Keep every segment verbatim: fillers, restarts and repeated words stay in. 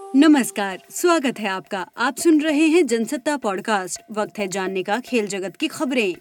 नमस्कार, स्वागत है आपका। आप सुन रहे हैं जनसत्ता पॉडकास्ट। वक्त है जानने का खेल जगत की खबरें।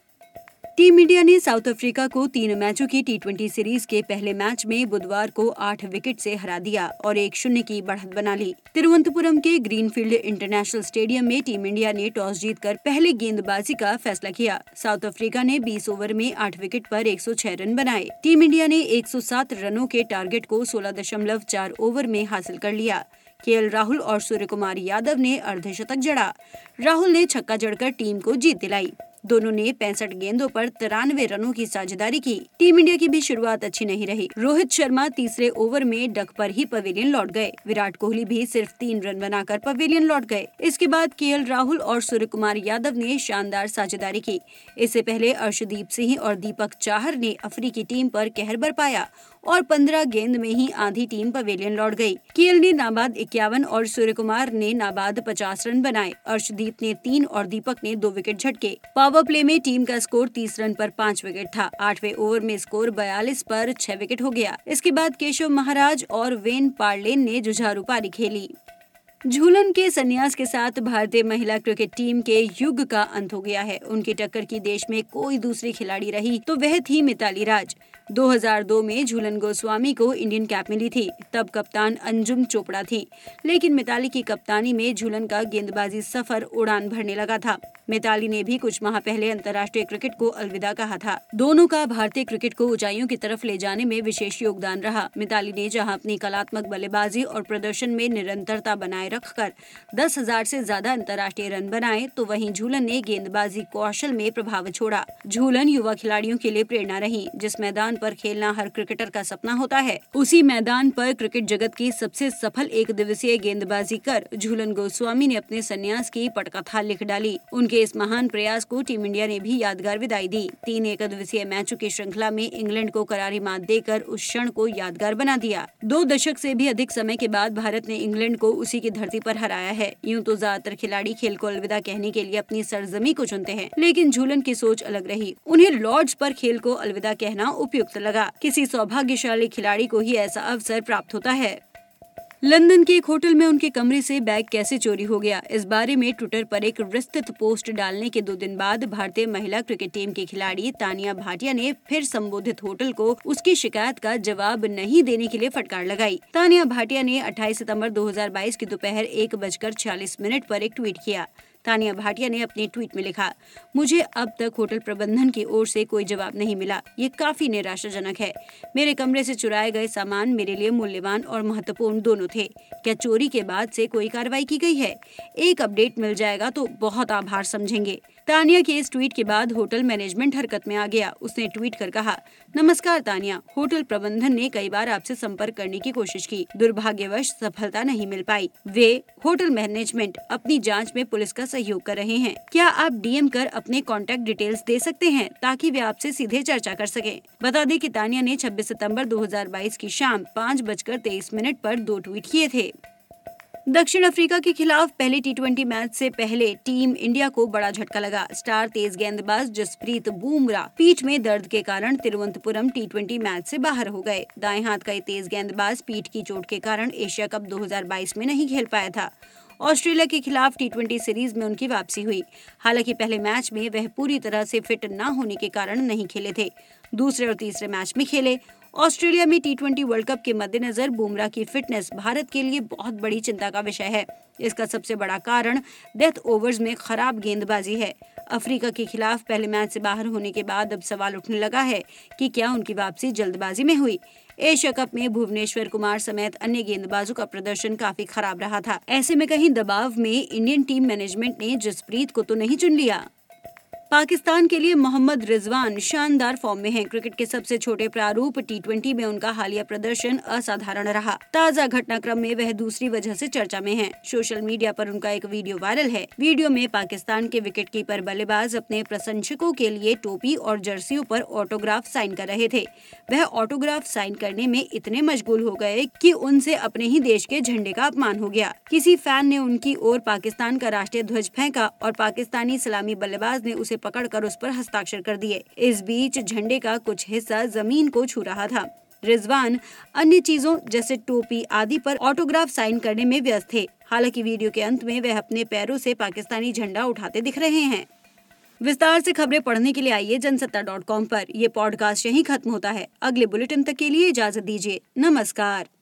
टीम इंडिया ने साउथ अफ्रीका को तीन मैचों की टी ट्वेंटी सीरीज के पहले मैच में बुधवार को आठ विकेट से हरा दिया और एक शून्य की बढ़त बना ली। तिरुवनंतपुरम के ग्रीनफील्ड इंटरनेशनल स्टेडियम में टीम इंडिया ने टॉस जीतकर पहले गेंदबाजी का फैसला किया। साउथ अफ्रीका ने बीस ओवर में आठ विकेट पर एक सौ छह रन बनाए। टीम इंडिया ने एक सौ सात रनों के टारगेट को सोलह दशमलव चार ओवर में हासिल कर लिया। केएल राहुल और सूर्य कुमार यादव ने अर्धशतक जड़ा। राहुल ने छक्का जड़कर टीम को जीत दिलाई। दोनों ने पैंसठ गेंदों पर तिरानवे रनों की साझेदारी की। टीम इंडिया की भी शुरुआत अच्छी नहीं रही। रोहित शर्मा तीसरे ओवर में डक पर ही पवेलियन लौट गए। विराट कोहली भी सिर्फ तीन रन बनाकर पवेलियन लौट गए। इसके बाद केएल राहुल और सूर्य कुमार यादव ने शानदार साझेदारी की। इससे पहले अर्शदीप सिंह और दीपक चाहर ने अफ्रीकी टीम पर कहर बरपाया और पंद्रह गेंद में ही आधी टीम पवेलियन लौट गई। केएल ने नाबाद इक्यावन और सूर्य कुमार ने नाबाद पचास रन बनाए। अर्शदीप ने तीन और दीपक ने दो विकेट झटके। पावर प्ले में टीम का स्कोर तीस रन पर पाँच विकेट था। आठवें ओवर में स्कोर बयालीस पर छह विकेट हो गया। इसके बाद केशव महाराज और वेन पार्लेन ने जुझारू पारी खेली। झूलन के संन्यास के साथ भारतीय महिला क्रिकेट टीम के युग का अंत हो गया है। उनकी टक्कर की देश में कोई दूसरी खिलाड़ी रही तो वह थी मिताली राज। दो हज़ार दो में झूलन गोस्वामी को इंडियन कैप मिली थी। तब कप्तान अंजुम चोपड़ा थी, लेकिन मिताली की कप्तानी में झूलन का गेंदबाजी सफर उड़ान भरने लगा था। मिताली ने भी कुछ माह पहले अंतर्राष्ट्रीय क्रिकेट को अलविदा कहा था। दोनों का भारतीय क्रिकेट को ऊंचाइयों की तरफ ले जाने में विशेष योगदान रहा। मिताली ने जहां अपनी कलात्मक बल्लेबाजी और प्रदर्शन में निरंतरता बनाए रखकर दस हजार से ज्यादा अंतर्राष्ट्रीय रन बनाए, तो वहीं झूलन ने गेंदबाजी कौशल में प्रभाव छोड़ा। झूलन युवा खिलाड़ियों के लिए प्रेरणा रही। जिस मैदान पर खेलना हर क्रिकेटर का सपना होता है, उसी मैदान पर क्रिकेट जगत की सबसे सफल एक दिवसीय गेंदबाजी कर झूलन गोस्वामी ने अपने संन्यास की पटकथा लिख डाली। उनके इस महान प्रयास को टीम इंडिया ने भी यादगार विदाई दी। तीन एक दिवसीय मैचों की श्रृंखला में इंग्लैंड को करारी मात देकर उस क्षण को यादगार बना दिया। दो दशक से भी अधिक समय के बाद भारत ने इंग्लैंड को उसी की धरती पर हराया है। यूं तो ज्यादातर खिलाड़ी खेल को अलविदा कहने के लिए अपनी सरजमी को चुनते हैं, लेकिन झूलन की सोच अलग रही। उन्हें लॉर्ड्स पर खेल को अलविदा कहना उपयुक्त लगा। किसी सौभाग्यशाली खिलाड़ी को ही ऐसा अवसर प्राप्त होता है। लंदन के एक होटल में उनके कमरे से बैग कैसे चोरी हो गया, इस बारे में ट्विटर पर एक विस्तृत पोस्ट डालने के दो दिन बाद भारतीय महिला क्रिकेट टीम की खिलाड़ी तानिया भाटिया ने फिर संबोधित होटल को उसकी शिकायत का जवाब नहीं देने के लिए फटकार लगाई। तानिया भाटिया ने अट्ठाईस सितंबर दो हज़ार बाईस की दोपहर एक बजकर छियालीस मिनट पर एक ट्वीट किया। तानिया भाटिया ने अपने ट्वीट में लिखा, मुझे अब तक होटल प्रबंधन की ओर से कोई जवाब नहीं मिला। ये काफी निराशाजनक है। मेरे कमरे से चुराए गए सामान मेरे लिए मूल्यवान और महत्वपूर्ण दोनों थे। क्या चोरी के बाद से कोई कार्रवाई की गई है? एक अपडेट मिल जाएगा तो बहुत आभार समझेंगे। तानिया के इस ट्वीट के बाद होटल मैनेजमेंट हरकत में आ गया। उसने ट्वीट कर कहा, नमस्कार तानिया, होटल प्रबंधन ने कई बार आपसे संपर्क करने की कोशिश की, दुर्भाग्यवश सफलता नहीं मिल पाई। वे होटल मैनेजमेंट अपनी जांच में पुलिस का सहयोग कर रहे हैं। क्या आप डीएम कर अपने कॉन्टैक्ट डिटेल्स दे सकते हैं ताकि वे आपसे सीधे चर्चा कर सकें। बता दें कि तानिया ने छब्बीस सितंबर दो हज़ार बाईस की शाम पाँच बजकर तेईस मिनट पर दो ट्वीट किए थे। दक्षिण अफ्रीका के खिलाफ पहले टी ट्वेंटी मैच से पहले टीम इंडिया को बड़ा झटका लगा। स्टार तेज गेंदबाज जसप्रीत बुमराह पीठ में दर्द के कारण तिरुवनंतपुरम टी ट्वेंटी मैच से बाहर हो गए। दाएं हाथ का ये तेज गेंदबाज पीठ की चोट के कारण एशिया कप दो हज़ार बाईस में नहीं खेल पाया था। ऑस्ट्रेलिया के खिलाफ टी ट्वेंटी सीरीज में उनकी वापसी हुई। हालांकि पहले मैच में वह पूरी तरह से फिट न होने के कारण नहीं खेले थे। दूसरे और तीसरे मैच में खेले। ऑस्ट्रेलिया में टी ट्वेंटी वर्ल्ड कप के मद्देनजर बुमराह की फिटनेस भारत के लिए बहुत बड़ी चिंता का विषय है। इसका सबसे बड़ा कारण डेथ ओवर्स में खराब गेंदबाजी है। अफ्रीका के खिलाफ पहले मैच से बाहर होने के बाद अब सवाल उठने लगा है कि क्या उनकी वापसी जल्दबाजी में हुई। एशिया कप में भुवनेश्वर कुमार समेत अन्य गेंदबाजों का प्रदर्शन काफी खराब रहा था। ऐसे में कहीं दबाव में इंडियन टीम मैनेजमेंट ने जसप्रीत को तो नहीं चुन लिया। पाकिस्तान के लिए मोहम्मद रिजवान शानदार फॉर्म में हैं। क्रिकेट के सबसे छोटे प्रारूप टी ट्वेंटी में उनका हालिया प्रदर्शन असाधारण रहा। ताजा घटनाक्रम में वह दूसरी वजह से चर्चा में हैं। सोशल मीडिया पर उनका एक वीडियो वायरल है। वीडियो में पाकिस्तान के विकेटकीपर बल्लेबाज अपने प्रशंसकों के लिए टोपी और जर्सियों पर ऑटोग्राफ साइन कर रहे थे। वह ऑटोग्राफ साइन करने में इतने मशगूल हो गए कि उनसे अपने ही देश के झंडे का अपमान हो गया। किसी फैन ने उनकी ओर पाकिस्तान का राष्ट्रीय ध्वज फेंका और पाकिस्तानी सलामी बल्लेबाज ने उसे पकड़कर उस पर हस्ताक्षर कर दिए। इस बीच झंडे का कुछ हिस्सा जमीन को छू रहा था। रिजवान अन्य चीजों जैसे टोपी आदि पर ऑटोग्राफ साइन करने में व्यस्त थे। हालांकि वीडियो के अंत में वह अपने पैरों से पाकिस्तानी झंडा उठाते दिख रहे हैं। विस्तार से खबरें पढ़ने के लिए आइए जनसत्ता डॉट कॉम पर। यह पॉडकास्ट यहीं खत्म होता है। अगले बुलेटिन तक के लिए इजाजत दीजिए। नमस्कार।